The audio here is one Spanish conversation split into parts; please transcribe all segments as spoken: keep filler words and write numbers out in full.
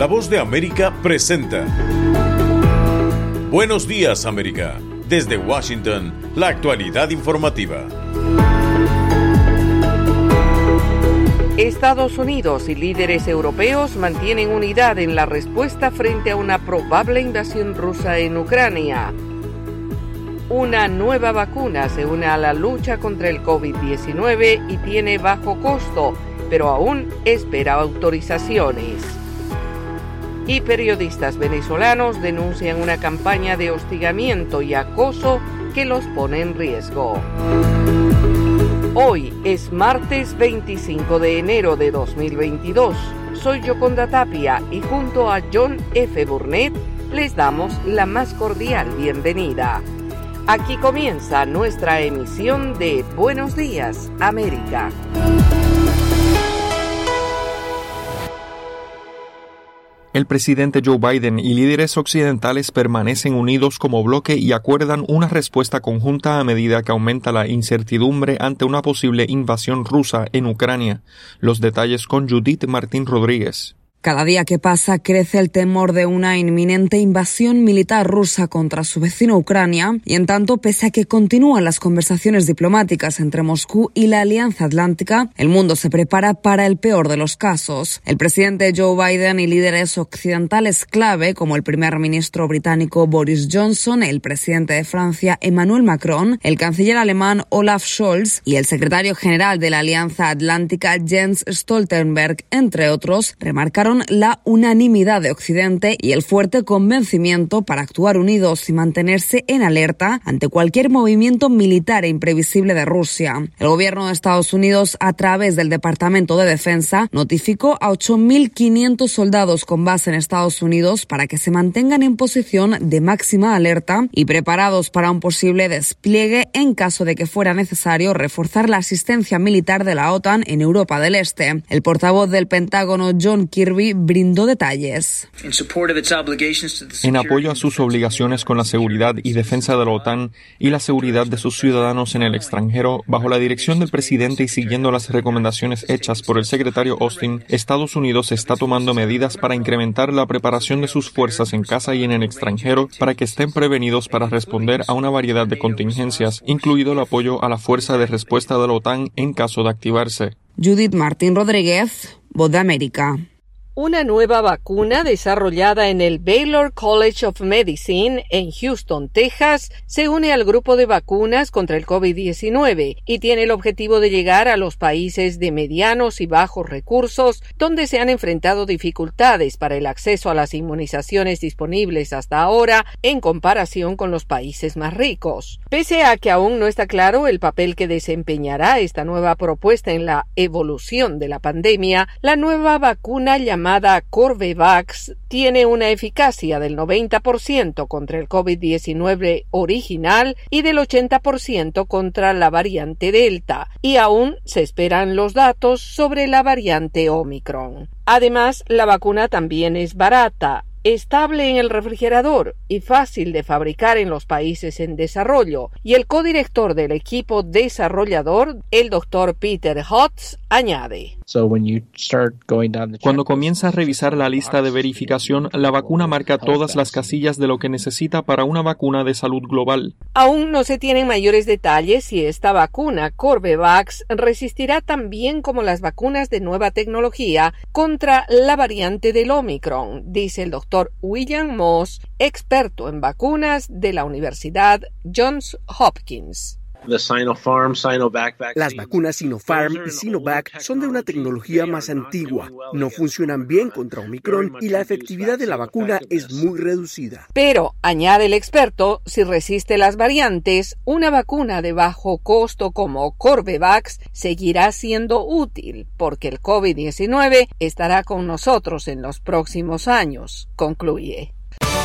La Voz de América presenta Buenos Días, América. Desde Washington, la actualidad informativa. Estados Unidos y líderes europeos mantienen unidad en la respuesta frente a una probable invasión rusa en Ucrania. Una nueva vacuna se une a la lucha contra el covid diecinueve y tiene bajo costo, pero aún espera autorizaciones. Y periodistas venezolanos denuncian una campaña de hostigamiento y acoso que los pone en riesgo. Hoy es martes veinticinco de enero de dos mil veintidós. Soy Yoconda Tapia y junto a John F. Burnett les damos la más cordial bienvenida. Aquí comienza nuestra emisión de Buenos Días, América. El presidente Joe Biden y líderes occidentales permanecen unidos como bloque y acuerdan una respuesta conjunta a medida que aumenta la incertidumbre ante una posible invasión rusa en Ucrania. Los detalles con Judith Martín Rodríguez. Cada día que pasa crece el temor de una inminente invasión militar rusa contra su vecino Ucrania, y en tanto, pese a que continúan las conversaciones diplomáticas entre Moscú y la Alianza Atlántica, el mundo se prepara para el peor de los casos. El presidente Joe Biden y líderes occidentales clave, como el primer ministro británico Boris Johnson, el presidente de Francia Emmanuel Macron, el canciller alemán Olaf Scholz y el secretario general de la Alianza Atlántica Jens Stoltenberg, entre otros, remarcaron la unanimidad de Occidente y el fuerte convencimiento para actuar unidos y mantenerse en alerta ante cualquier movimiento militar e imprevisible de Rusia. El gobierno de Estados Unidos, a través del Departamento de Defensa, notificó a ocho mil quinientos soldados con base en Estados Unidos para que se mantengan en posición de máxima alerta y preparados para un posible despliegue en caso de que fuera necesario reforzar la asistencia militar de la OTAN en Europa del Este. El portavoz del Pentágono, John Kirby, brindó detalles. En apoyo a sus obligaciones con la seguridad y defensa de la OTAN y la seguridad de sus ciudadanos en el extranjero, bajo la dirección del presidente y siguiendo las recomendaciones hechas por el secretario Austin, Estados Unidos está tomando medidas para incrementar la preparación de sus fuerzas en casa y en el extranjero para que estén prevenidos para responder a una variedad de contingencias, incluido el apoyo a la fuerza de respuesta de la OTAN en caso de activarse. Judith Martín Rodríguez, Voz de América. Una nueva vacuna desarrollada en el Baylor College of Medicine en Houston, Texas, se une al grupo de vacunas contra el covid diecinueve y tiene el objetivo de llegar a los países de medianos y bajos recursos, donde se han enfrentado dificultades para el acceso a las inmunizaciones disponibles hasta ahora en comparación con los países más ricos. Pese a que aún no está claro el papel que desempeñará esta nueva propuesta en la evolución de la pandemia, la nueva vacuna llamada llamada Corbevax tiene una eficacia del noventa por ciento contra el covid diecinueve original y del ochenta por ciento contra la variante Delta, y aún se esperan los datos sobre la variante Omicron. Además, la vacuna también es barata, estable en el refrigerador y fácil de fabricar en los países en desarrollo, y el codirector del equipo desarrollador, el doctor Peter Hotz, añade. Cuando comienza a revisar la lista de verificación, la vacuna marca todas las casillas de lo que necesita para una vacuna de salud global. Aún no se tienen mayores detalles si esta vacuna Corbevax resistirá tan bien como las vacunas de nueva tecnología contra la variante del Omicron, dice el doctor William Moss, experto en vacunas de la Universidad Johns Hopkins. Las vacunas Sinopharm y Sinovac son de una tecnología más antigua, no funcionan bien contra Omicron y la efectividad de la vacuna es muy reducida. Pero, añade el experto, si resiste las variantes, una vacuna de bajo costo como Corbevax seguirá siendo útil, porque el covid diecinueve estará con nosotros en los próximos años, concluye.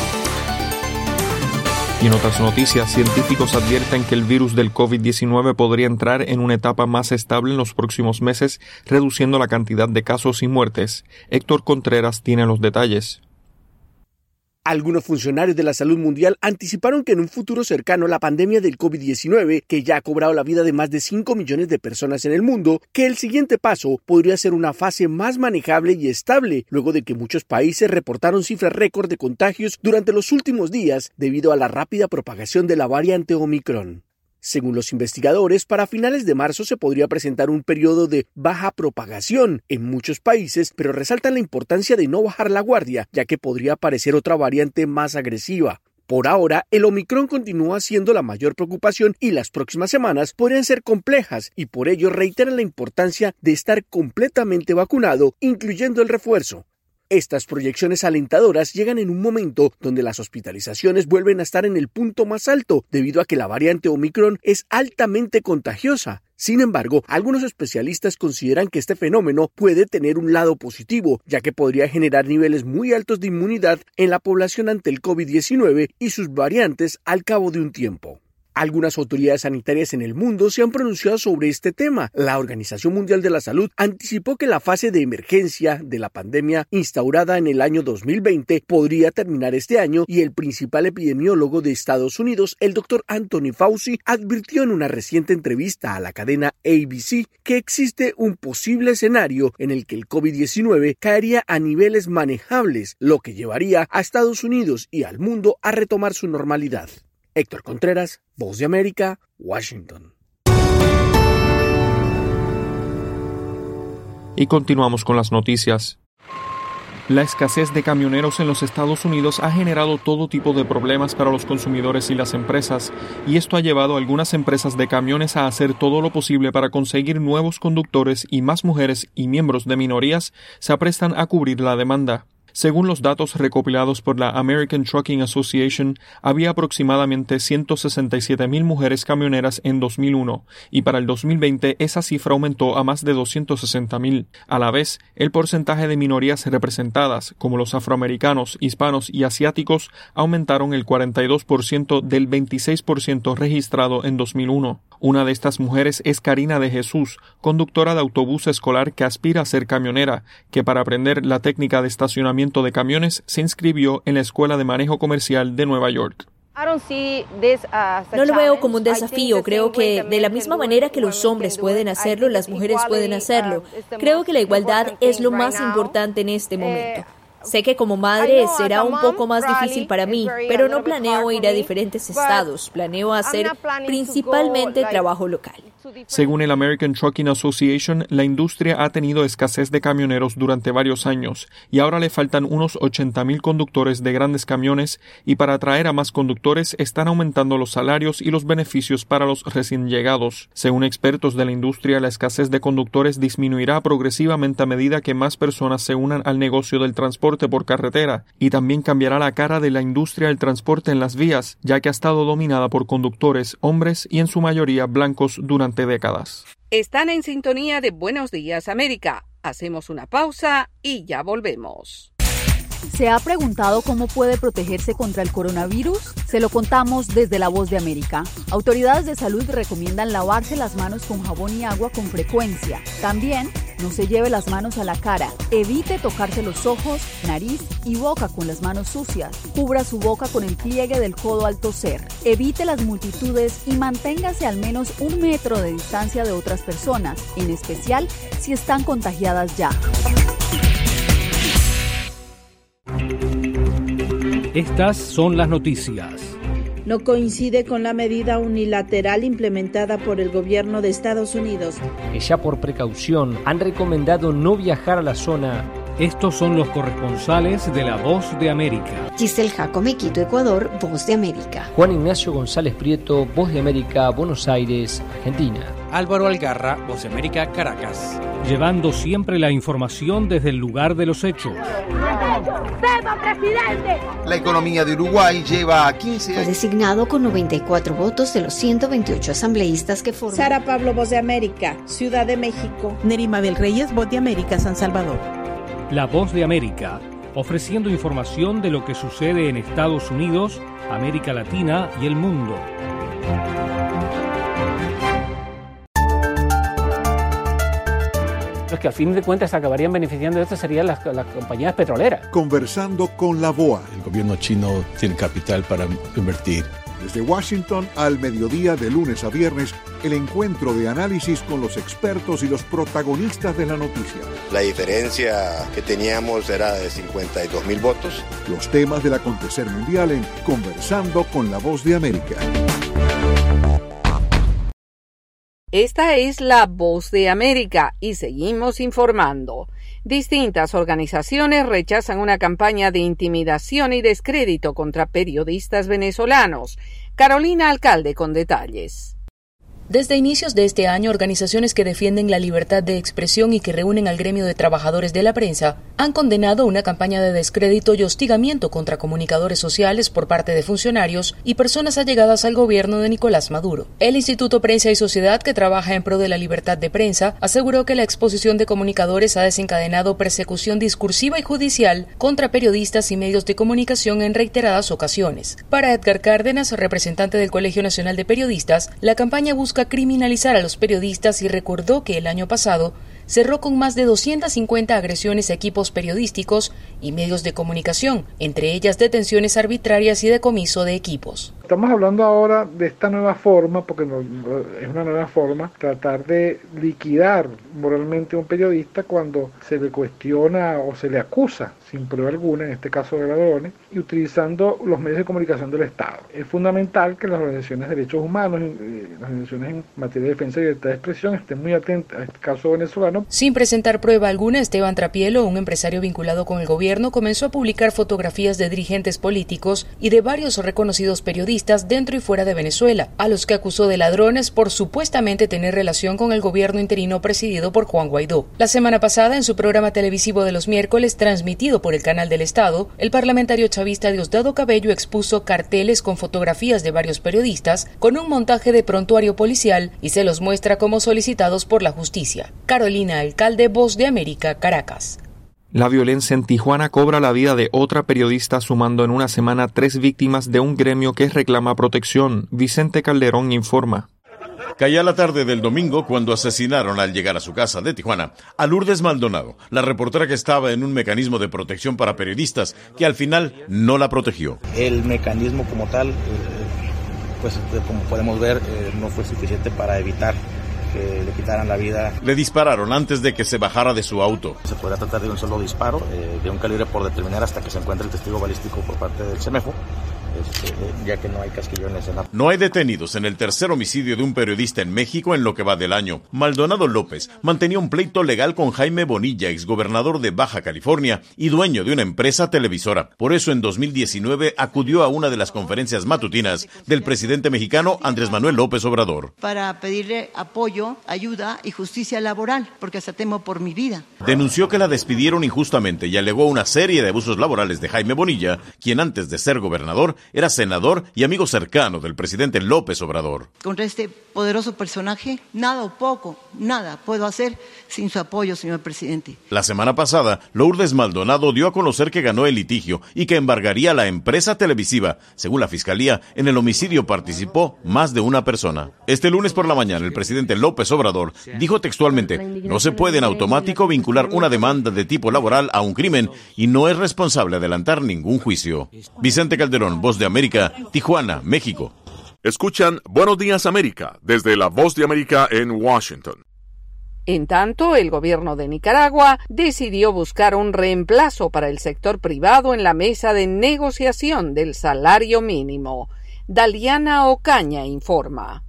Y en otras noticias, científicos advierten que el virus del covid diecinueve podría entrar en una etapa más estable en los próximos meses, reduciendo la cantidad de casos y muertes. Héctor Contreras tiene los detalles. Algunos funcionarios de la salud mundial anticiparon que en un futuro cercano la pandemia del COVID diecinueve, que ya ha cobrado la vida de más de cinco millones de personas en el mundo, que el siguiente paso podría ser una fase más manejable y estable, luego de que muchos países reportaron cifras récord de contagios durante los últimos días debido a la rápida propagación de la variante Omicron. Según los investigadores, para finales de marzo se podría presentar un periodo de baja propagación en muchos países, pero resaltan la importancia de no bajar la guardia, ya que podría aparecer otra variante más agresiva. Por ahora, el Omicron continúa siendo la mayor preocupación y las próximas semanas podrían ser complejas y por ello reiteran la importancia de estar completamente vacunado, incluyendo el refuerzo. Estas proyecciones alentadoras llegan en un momento donde las hospitalizaciones vuelven a estar en el punto más alto debido a que la variante Omicron es altamente contagiosa. Sin embargo, algunos especialistas consideran que este fenómeno puede tener un lado positivo, ya que podría generar niveles muy altos de inmunidad en la población ante el COVID diecinueve y sus variantes al cabo de un tiempo. Algunas autoridades sanitarias en el mundo se han pronunciado sobre este tema. La Organización Mundial de la Salud anticipó que la fase de emergencia de la pandemia instaurada en el año dos mil veinte podría terminar este año y el principal epidemiólogo de Estados Unidos, el doctor Anthony Fauci, advirtió en una reciente entrevista a la cadena A B C que existe un posible escenario en el que el COVID diecinueve caería a niveles manejables, lo que llevaría a Estados Unidos y al mundo a retomar su normalidad. Héctor Contreras, Voz de América, Washington. Y continuamos con las noticias. La escasez de camioneros en los Estados Unidos ha generado todo tipo de problemas para los consumidores y las empresas, y esto ha llevado a algunas empresas de camiones a hacer todo lo posible para conseguir nuevos conductores, y más mujeres y miembros de minorías se aprestan a cubrir la demanda. Según los datos recopilados por la American Trucking Association, había aproximadamente ciento sesenta y siete mil mujeres camioneras en dos mil uno, y para el dos mil veinte esa cifra aumentó a más de doscientos sesenta mil. A la vez, el porcentaje de minorías representadas, como los afroamericanos, hispanos y asiáticos, aumentaron el cuarenta y dos por ciento del veintiséis por ciento registrado en dos mil uno. Una de estas mujeres es Karina de Jesús, conductora de autobús escolar que aspira a ser camionera, que para aprender la técnica de estacionamiento de camiones se inscribió en la Escuela de Manejo Comercial de Nueva York. No lo veo como un desafío. Creo que de la misma manera que los hombres pueden hacerlo, las mujeres pueden hacerlo. Creo que la igualdad es lo más importante en este momento. Sé que como madre será un poco más difícil para mí, pero no planeo ir a diferentes estados. Planeo hacer principalmente trabajo local. Según el American Trucking Association, la industria ha tenido escasez de camioneros durante varios años y ahora le faltan unos ochenta mil conductores de grandes camiones, y para atraer a más conductores están aumentando los salarios y los beneficios para los recién llegados. Según expertos de la industria, la escasez de conductores disminuirá progresivamente a medida que más personas se unan al negocio del transporte por carretera, y también cambiará la cara de la industria del transporte en las vías, ya que ha estado dominada por conductores hombres y en su mayoría blancos durante décadas. Están en sintonía de Buenos Días América. Hacemos una pausa y ya volvemos. ¿Se ha preguntado cómo puede protegerse contra el coronavirus? Se lo contamos desde La Voz de América. Autoridades de salud recomiendan lavarse las manos con jabón y agua con frecuencia. También, no se lleve las manos a la cara. Evite tocarse los ojos, nariz y boca con las manos sucias. Cubra su boca con el pliegue del codo al toser. Evite las multitudes y manténgase al menos un metro de distancia de otras personas, en especial si están contagiadas ya. Estas son las noticias. No coincide con la medida unilateral implementada por el gobierno de Estados Unidos. Que ya por precaución han recomendado no viajar a la zona. Estos son los corresponsales de La Voz de América. Giselle Jacome, Quito, Ecuador, Voz de América. Juan Ignacio González Prieto, Voz de América, Buenos Aires, Argentina. Álvaro Algarra, Voz de América, Caracas. Llevando siempre la información desde el lugar de los hechos. La economía de Uruguay lleva quince años. Fue designado con noventa y cuatro votos de los ciento veintiocho asambleístas que forman. Sara Pablo, Voz de América, Ciudad de México. Nerima Bel Reyes, Voz de América, San Salvador. La Voz de América, ofreciendo información de lo que sucede en Estados Unidos, América Latina y el mundo. Los que al fin de cuentas acabarían beneficiando de esto serían las, las compañías petroleras. Conversando con la B O A. El gobierno chino tiene capital para invertir. Desde Washington al mediodía de lunes a viernes, el encuentro de análisis con los expertos y los protagonistas de la noticia. La diferencia que teníamos era de cincuenta y dos mil votos. Los temas del acontecer mundial en Conversando con la Voz de América. Esta es la Voz de América y seguimos informando. Distintas organizaciones rechazan una campaña de intimidación y descrédito contra periodistas venezolanos. Carolina Alcalde con detalles. Desde inicios de este año, organizaciones que defienden la libertad de expresión y que reúnen al gremio de trabajadores de la prensa han condenado una campaña de descrédito y hostigamiento contra comunicadores sociales por parte de funcionarios y personas allegadas al gobierno de Nicolás Maduro. El Instituto Prensa y Sociedad, que trabaja en pro de la libertad de prensa, aseguró que la exposición de comunicadores ha desencadenado persecución discursiva y judicial contra periodistas y medios de comunicación en reiteradas ocasiones. Para Edgar Cárdenas, representante del Colegio Nacional de Periodistas, la campaña busca criminalizar a los periodistas y recordó que el año pasado cerró con más de doscientas cincuenta agresiones a equipos periodísticos y medios de comunicación, entre ellas detenciones arbitrarias y decomiso de equipos. Estamos hablando ahora de esta nueva forma, porque no, es una nueva forma, tratar de liquidar moralmente a un periodista cuando se le cuestiona o se le acusa, sin prueba alguna, en este caso de ladrones, y utilizando los medios de comunicación del Estado. Es fundamental que las organizaciones de derechos humanos, las organizaciones en materia de defensa y libertad de expresión estén muy atentas a este caso venezolano. Sin presentar prueba alguna, Esteban Trapielo, un empresario vinculado con el gobierno, comenzó a publicar fotografías de dirigentes políticos y de varios reconocidos periodistas dentro y fuera de Venezuela, a los que acusó de ladrones por supuestamente tener relación con el gobierno interino presidido por Juan Guaidó. La semana pasada, en su programa televisivo de los miércoles, transmitido por el Canal del Estado, el parlamentario chavista Diosdado Cabello expuso carteles con fotografías de varios periodistas con un montaje de prontuario policial y se los muestra como solicitados por la justicia. Carolina Alcalde, Voz de América, Caracas. La violencia en Tijuana cobra la vida de otra periodista, sumando en una semana tres víctimas de un gremio que reclama protección. Vicente Calderón informa. Caía la tarde del domingo cuando asesinaron al llegar a su casa de Tijuana a Lourdes Maldonado, la reportera que estaba en un mecanismo de protección para periodistas que al final no la protegió. El mecanismo como tal, pues como podemos ver, no fue suficiente para evitar que le quitaran la vida. Le dispararon antes de que se bajara de su auto. Se podrá tratar de un solo disparo, eh, de un calibre por determinar hasta que se encuentre el testigo balístico por parte del CEMEFO. Este, ya que no hay casquillo en la escena. No hay detenidos en el tercer homicidio de un periodista en México en lo que va del año. Maldonado López mantenía un pleito legal con Jaime Bonilla, exgobernador de Baja California y dueño de una empresa televisora. Por eso en dos mil diecinueve acudió a una de las conferencias matutinas del presidente mexicano Andrés Manuel López Obrador. Para pedirle apoyo, ayuda y justicia laboral, porque hasta temo por mi vida. Denunció que la despidieron injustamente y alegó una serie de abusos laborales de Jaime Bonilla, quien antes de ser gobernador era senador y amigo cercano del presidente López Obrador. Contra este poderoso personaje, nada o poco, nada puedo hacer sin su apoyo, señor presidente. La semana pasada, Lourdes Maldonado dio a conocer que ganó el litigio y que embargaría la empresa televisiva. Según la fiscalía, en el homicidio participó más de una persona. Este lunes por la mañana, el presidente López Obrador dijo textualmente: no se puede en automático vincular una demanda de tipo laboral a un crimen y no es responsable adelantar ningún juicio. Vicente Calderón, Voz de América, Tijuana, México. Escuchan Buenos Días América desde la Voz de América en Washington. En tanto, el gobierno de Nicaragua decidió buscar un reemplazo para el sector privado en la mesa de negociación del salario mínimo. Daliana Ocaña informa.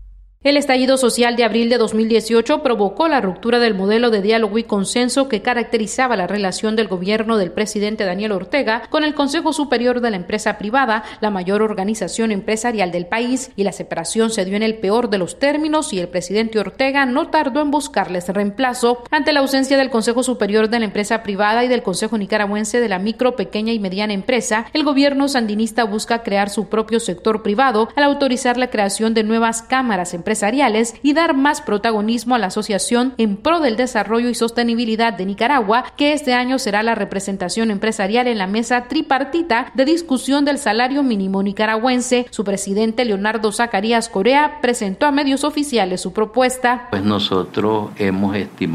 El estallido social de abril de dos mil dieciocho provocó la ruptura del modelo de diálogo y consenso que caracterizaba la relación del gobierno del presidente Daniel Ortega con el Consejo Superior de la Empresa Privada, la mayor organización empresarial del país, y la separación se dio en el peor de los términos y el presidente Ortega no tardó en buscarles reemplazo. Ante la ausencia del Consejo Superior de la Empresa Privada y del Consejo Nicaragüense de la Micro, Pequeña y Mediana Empresa, el gobierno sandinista busca crear su propio sector privado al autorizar la creación de nuevas cámaras empresariales empresariales y dar más protagonismo a la Asociación en Pro del Desarrollo y Sostenibilidad de Nicaragua, que este año será la representación empresarial en la mesa tripartita de discusión del salario mínimo nicaragüense. Su presidente, Leonardo Zacarías Correa, presentó a medios oficiales su propuesta. Pues nosotros hemos estimado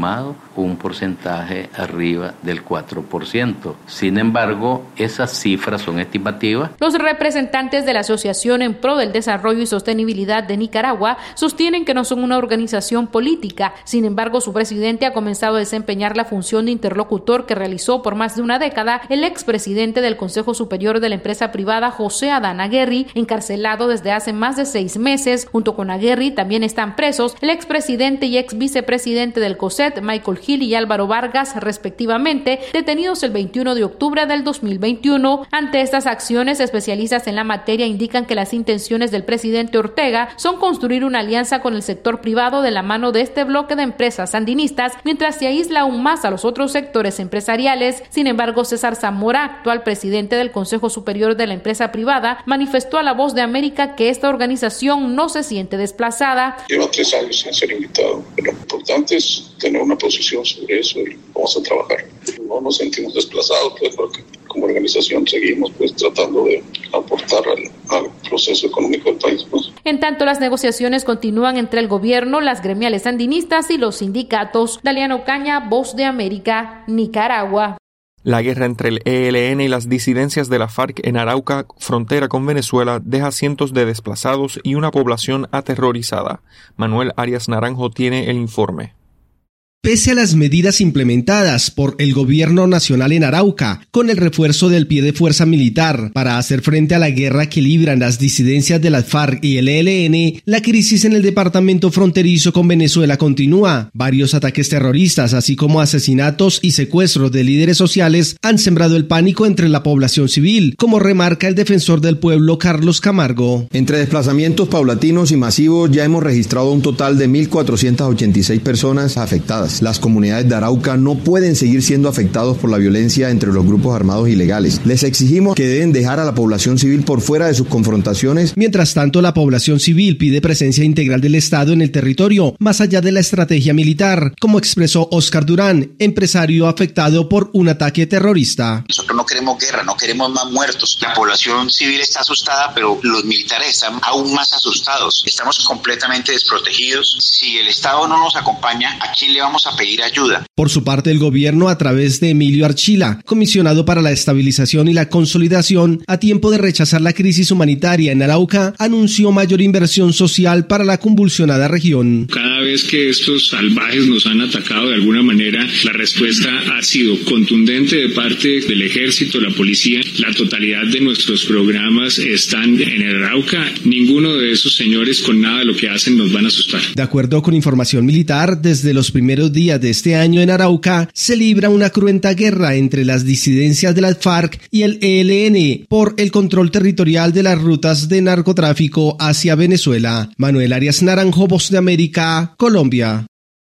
un porcentaje arriba del cuatro por ciento. Sin embargo, esas cifras son estimativas. Los representantes de la Asociación en Pro del Desarrollo y Sostenibilidad de Nicaragua sostienen que no son una organización política. Sin embargo, su presidente ha comenzado a desempeñar la función de interlocutor que realizó por más de una década el expresidente del Consejo Superior de la empresa privada, José Adán Aguerri, encarcelado desde hace más de seis meses. Junto con Aguerri también están presos el expresidente y ex vicepresidente del COSET, Michael Gil y Álvaro Vargas, respectivamente, detenidos el veintiuno de octubre del dos mil veintiuno. Ante estas acciones, especialistas en la materia indican que las intenciones del presidente Ortega son construir una alianza con el sector privado de la mano de este bloque de empresas sandinistas, mientras se aísla aún más a los otros sectores empresariales. Sin embargo, César Zamora, actual presidente del Consejo Superior de la empresa privada, manifestó a La Voz de América que esta organización no se siente desplazada. Lleva tres años sin ser invitado. Lo importante es tener una posición sobre eso y vamos a trabajar. No nos sentimos desplazados, pues, porque como organización seguimos pues tratando de aportar al, al proceso económico del país. Pues. En tanto, las negociaciones continúan entre el gobierno, las gremiales sandinistas y los sindicatos. Daliana Ocaña, Voz de América, Nicaragua. La guerra entre el E L N y las disidencias de la FARC en Arauca, frontera con Venezuela, deja cientos de desplazados y una población aterrorizada. Manuel Arias Naranjo tiene el informe. Pese a las medidas implementadas por el gobierno nacional en Arauca, con el refuerzo del pie de fuerza militar para hacer frente a la guerra que libran las disidencias de la FARC y el E L N, la crisis en el departamento fronterizo con Venezuela continúa. Varios ataques terroristas, así como asesinatos y secuestros de líderes sociales, han sembrado el pánico entre la población civil, como remarca el defensor del pueblo Carlos Camargo. Entre desplazamientos paulatinos y masivos ya hemos registrado un total de mil cuatrocientas ochenta y seis personas afectadas. Las comunidades de Arauca no pueden seguir siendo afectados por la violencia entre los grupos armados ilegales. Les exigimos que deben dejar a la población civil por fuera de sus confrontaciones. Mientras tanto, la población civil pide presencia integral del Estado en el territorio, más allá de la estrategia militar, como expresó Oscar Durán, empresario afectado por un ataque terrorista. Nosotros no queremos guerra, no queremos más muertos. La población civil está asustada, pero los militares están aún más asustados. Estamos completamente desprotegidos. Si el Estado no nos acompaña, ¿a quién le vamos a pedir ayuda? Por su parte, el gobierno, a través de Emilio Archila, comisionado para la estabilización y la consolidación, a tiempo de rechazar la crisis humanitaria en Arauca, anunció mayor inversión social para la convulsionada región. Cada vez que estos salvajes nos han atacado de alguna manera, la respuesta ha sido contundente de parte del ejército, la policía. La totalidad de nuestros programas están en Arauca. Ninguno de esos señores con nada de lo que hacen nos van a asustar. De acuerdo con información militar, desde los primeros días de este año en Arauca se libra una cruenta guerra entre las disidencias de la FARC y el E L N por el control territorial de las rutas de narcotráfico hacia Venezuela. Manuel Arias Naranjo, Voz de América, Colombia.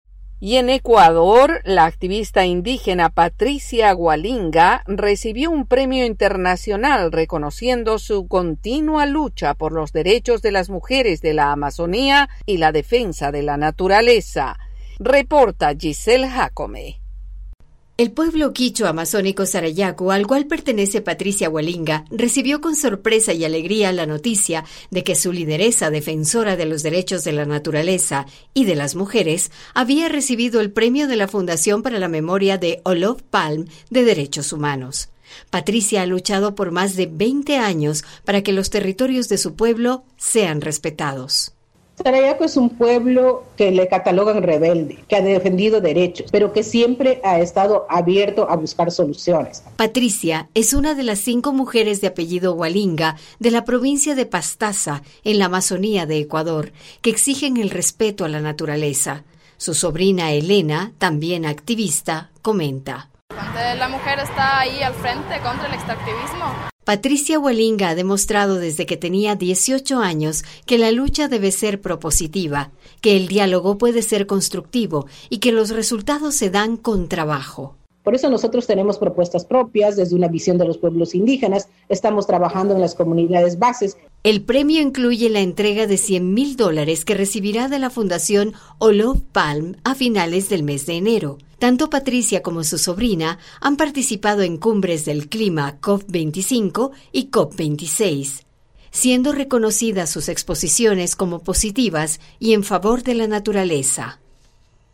Y en Ecuador, la activista indígena Patricia Hualinga recibió un premio internacional reconociendo su continua lucha por los derechos de las mujeres de la Amazonía y la defensa de la naturaleza. Reporta Giselle Jacome. El pueblo quichua amazónico Sarayaku, al cual pertenece Patricia Hualinga, recibió con sorpresa y alegría la noticia de que su lideresa defensora de los derechos de la naturaleza y de las mujeres había recibido el premio de la Fundación para la Memoria de Olof Palme de Derechos Humanos. Patricia ha luchado por más de veinte años para que los territorios de su pueblo sean respetados. Sarayaku es un pueblo que le catalogan rebelde, que ha defendido derechos, pero que siempre ha estado abierto a buscar soluciones. Patricia es una de las cinco mujeres de apellido Hualinga de la provincia de Pastaza, en la Amazonía de Ecuador, que exigen el respeto a la naturaleza. Su sobrina Elena, también activista, comenta. La mujer está ahí al frente contra el extractivismo. Patricia Hualinga ha demostrado desde que tenía dieciocho años que la lucha debe ser propositiva, que el diálogo puede ser constructivo y que los resultados se dan con trabajo. Por eso nosotros tenemos propuestas propias desde una visión de los pueblos indígenas. Estamos trabajando en las comunidades bases. El premio incluye la entrega de cien mil dólares que recibirá de la Fundación Olof Palme a finales del mes de enero. Tanto Patricia como su sobrina han participado en cumbres del clima COP veinticinco y COP veintiséis, siendo reconocidas sus exposiciones como positivas y en favor de la naturaleza.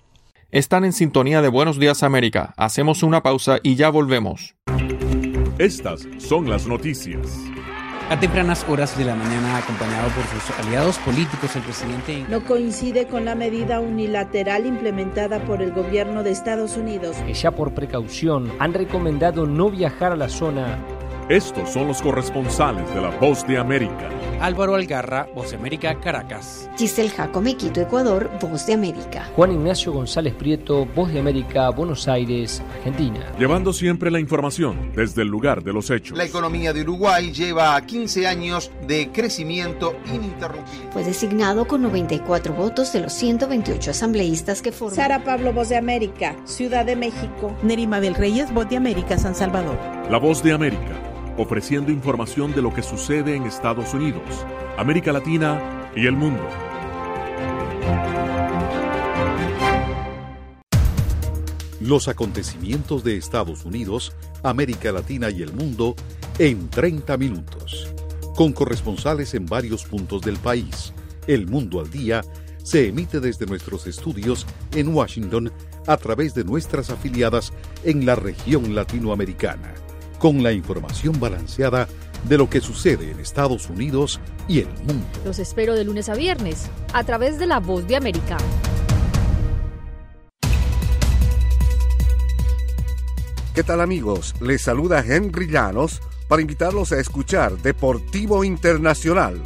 Están en sintonía de Buenos Días América. Hacemos una pausa y ya volvemos. Estas son las noticias. A tempranas horas de la mañana, acompañado por sus aliados políticos, el presidente no coincide con la medida unilateral implementada por el gobierno de Estados Unidos. Que ya por precaución han recomendado no viajar a la zona. Estos son los corresponsales de La Voz de América. Álvaro Algarra, Voz de América, Caracas. Giselle Jacome, Quito, Ecuador, Voz de América. Juan Ignacio González Prieto, Voz de América, Buenos Aires, Argentina. Llevando siempre la información desde el lugar de los hechos. La economía de Uruguay lleva quince años de crecimiento ininterrumpido. Fue designado con noventa y cuatro votos de los ciento veintiocho asambleístas que forman. Sara Pablo, Voz de América, Ciudad de México. Nerima Bel Reyes, Voz de América, San Salvador. La Voz de América, ofreciendo información de lo que sucede en Estados Unidos, América Latina y el mundo. Los acontecimientos de Estados Unidos, América Latina y el mundo en treinta minutos. Con corresponsales en varios puntos del país. El Mundo al Día se emite desde nuestros estudios en Washington a través de nuestras afiliadas en la región latinoamericana, con la información balanceada de lo que sucede en Estados Unidos y el mundo. Los espero de lunes a viernes, a través de La Voz de América. ¿Qué tal, amigos? Les saluda Henry Llanos para invitarlos a escuchar Deportivo Internacional.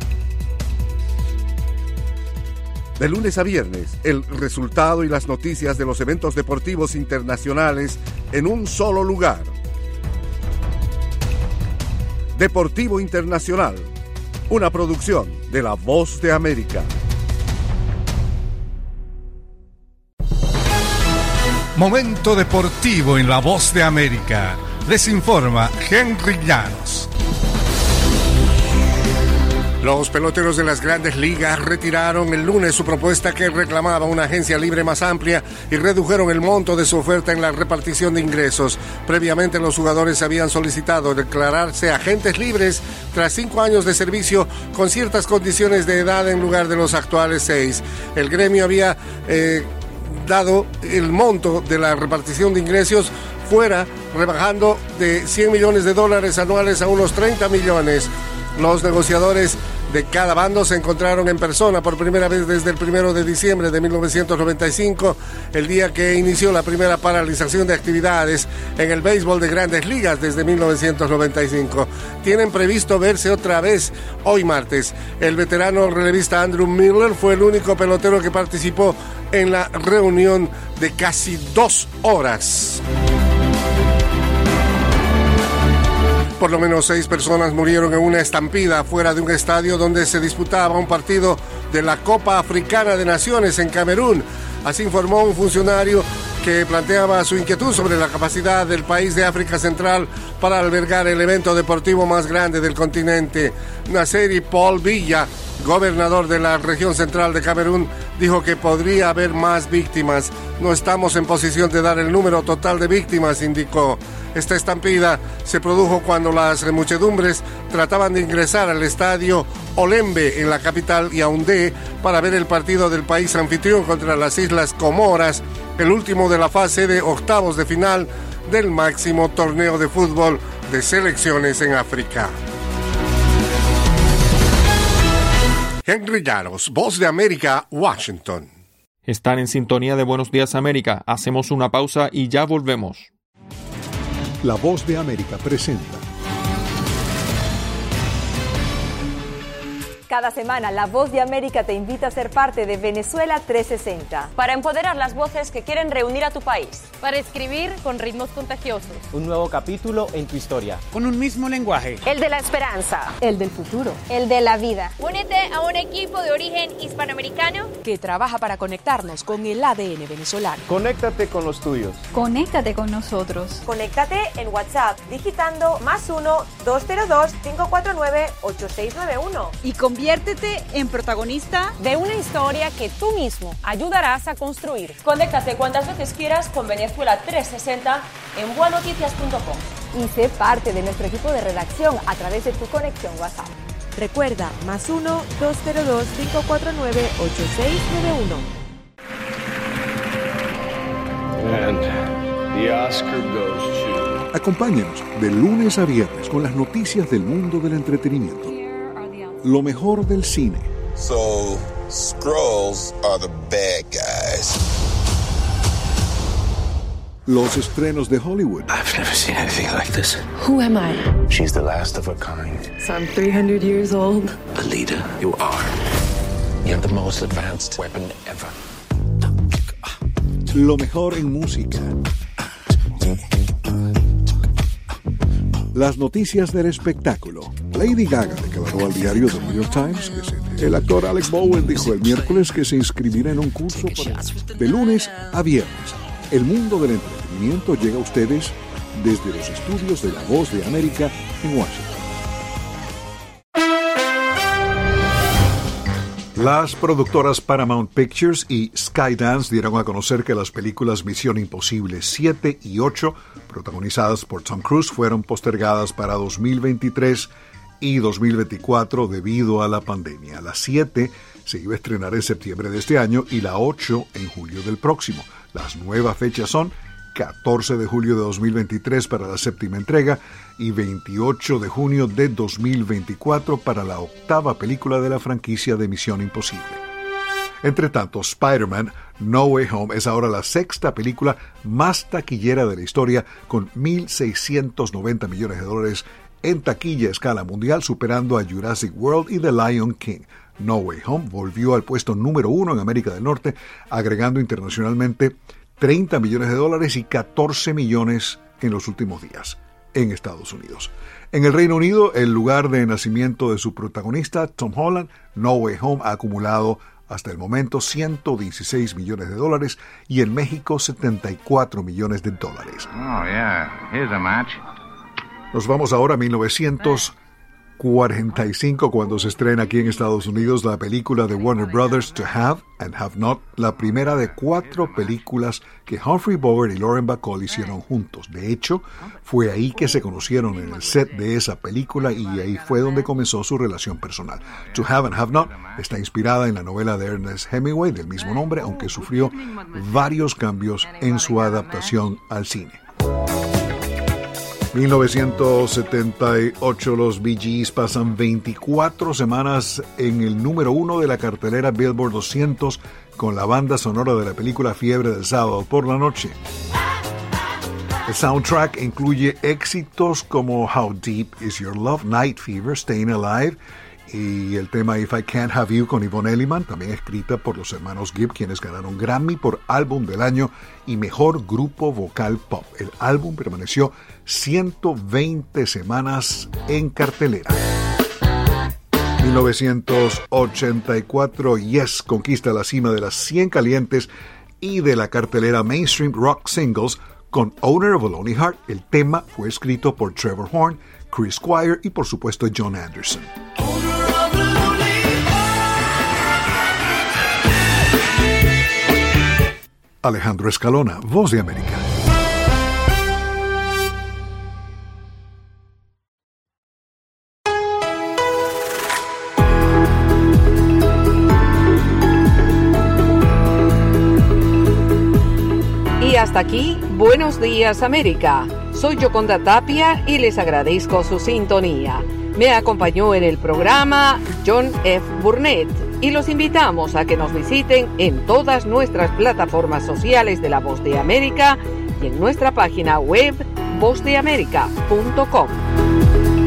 De lunes a viernes, el resultado y las noticias de los eventos deportivos internacionales en un solo lugar. Deportivo Internacional, una producción de La Voz de América. Momento deportivo en La Voz de América. Les informa Henry Llanos. Los peloteros de las Grandes Ligas retiraron el lunes su propuesta que reclamaba una agencia libre más amplia y redujeron el monto de su oferta en la repartición de ingresos. Previamente los jugadores habían solicitado declararse agentes libres tras cinco años de servicio con ciertas condiciones de edad en lugar de los actuales seis. El gremio había eh, dado el monto de la repartición de ingresos fuera, rebajando de cien millones de dólares anuales a unos treinta millones. Los negociadores de cada bando se encontraron en persona por primera vez desde el primero de diciembre de mil novecientos noventa y cinco, el día que inició la primera paralización de actividades en el béisbol de Grandes Ligas desde mil novecientos noventa y cinco. Tienen previsto verse otra vez hoy martes. El veterano relevista Andrew Miller fue el único pelotero que participó en la reunión de casi dos horas. Por lo menos seis personas murieron en una estampida fuera de un estadio donde se disputaba un partido de la Copa Africana de Naciones en Camerún. Así informó un funcionario que planteaba su inquietud sobre la capacidad del país de África Central para albergar el evento deportivo más grande del continente. Naseri Paul Villa, gobernador de la región central de Camerún, dijo que podría haber más víctimas. No estamos en posición de dar el número total de víctimas, indicó. Esta estampida se produjo cuando las muchedumbres trataban de ingresar al estadio Olembe en la capital Yaoundé para ver el partido del país anfitrión contra las Islas Comoras, el último de la fase de octavos de final del máximo torneo de fútbol de selecciones en África. Henry Llanos, Voz de América, Washington. Están en sintonía de Buenos Días América. Hacemos una pausa y ya volvemos. La Voz de América presenta. Cada semana, La Voz de América te invita a ser parte de Venezuela trescientos sesenta. Para empoderar las voces que quieren reunir a tu país. Para escribir con ritmos contagiosos. Un nuevo capítulo en tu historia. Con un mismo lenguaje. El de la esperanza. El del futuro. El de la vida. Únete a un equipo de origen hispanoamericano que trabaja para conectarnos con el A D N venezolano. Conéctate con los tuyos. Conéctate con nosotros. Conéctate en WhatsApp digitando más uno, dos cero dos, cinco cuatro nueve, ocho seis nueve uno. Y conviértete en protagonista de una historia que tú mismo ayudarás a construir. Conéctate cuantas veces quieras con Venezuela trescientos sesenta en bua noticias punto com. Y sé parte de nuestro equipo de redacción a través de tu conexión WhatsApp. Recuerda, más uno, dos cero dos, cinco cuatro nueve, ocho seis nueve uno. And the Oscar goes to... Acompáñenos de lunes a viernes con las noticias del mundo del entretenimiento. Lo mejor del cine. So, Skrulls are the bad guys. Los estrenos de Hollywood. I've never seen anything like this. Who am I? She's the last of her kind. So I'm three hundred years old. A leader, you are. You have the most advanced weapon ever. Lo mejor en música. Las noticias del espectáculo. Lady Gaga declaró al diario The New York Times que se... El actor Alec Baldwin dijo el miércoles que se inscribirá en un curso para... de lunes a viernes. El mundo del entretenimiento llega a ustedes desde los estudios de La Voz de América en Washington. Las productoras Paramount Pictures y Skydance dieron a conocer que las películas Misión Imposible siete y ocho, protagonizadas por Tom Cruise, fueron postergadas para dos mil veintitrés y dos mil veinticuatro debido a la pandemia. La siete se iba a estrenar en septiembre de este año y la ocho en julio del próximo. Las nuevas fechas son catorce de julio de dos mil veintitrés para la séptima entrega y veintiocho de junio de dos mil veinticuatro para la octava película de la franquicia de Misión Imposible. Entre tanto, Spider-Man No Way Home es ahora la sexta película más taquillera de la historia, con mil seiscientos noventa millones de dólares en taquilla a escala mundial, superando a Jurassic World y The Lion King. No Way Home volvió al puesto número uno en América del Norte, agregando internacionalmente treinta millones de dólares y catorce millones en los últimos días en Estados Unidos. En el Reino Unido, el lugar de nacimiento de su protagonista, Tom Holland, No Way Home ha acumulado hasta el momento ciento dieciséis millones de dólares y en México setenta y cuatro millones de dólares. Oh, yeah. Here's a match. Nos vamos ahora a mil novecientos cuarenta y cinco, cuando se estrena aquí en Estados Unidos la película de Warner Brothers To Have and Have Not, la primera de cuatro películas que Humphrey Bogart y Lauren Bacall hicieron juntos. De hecho, fue ahí que se conocieron, en el set de esa película, y ahí fue donde comenzó su relación personal. To Have and Have Not está inspirada en la novela de Ernest Hemingway del mismo nombre, aunque sufrió varios cambios en su adaptación al cine. mil novecientos setenta y ocho, los Bee Gees pasan veinticuatro semanas en el número uno de la cartelera Billboard doscientos con la banda sonora de la película Fiebre del Sábado por la Noche. El soundtrack incluye éxitos como How Deep Is Your Love, Night Fever, Staying Alive y el tema If I Can't Have You con Yvonne Elliman, también escrita por los hermanos Gibb, quienes ganaron Grammy por Álbum del Año y Mejor Grupo Vocal Pop. El álbum permaneció ciento veinte semanas en cartelera. mil novecientos ochenta y cuatro, Yes conquista la cima de las cien calientes y de la cartelera Mainstream Rock Singles con Owner of a Lonely Heart. El tema fue escrito por Trevor Horn, Chris Squire y por supuesto John Anderson. Alejandro Escalona, Voz de América. Y hasta aquí, Buenos Días América. Soy Yoconda Tapia y les agradezco su sintonía. Me acompañó en el programa John F. Burnett y los invitamos a que nos visiten en todas nuestras plataformas sociales de La Voz de América y en nuestra página web voz de américa punto com.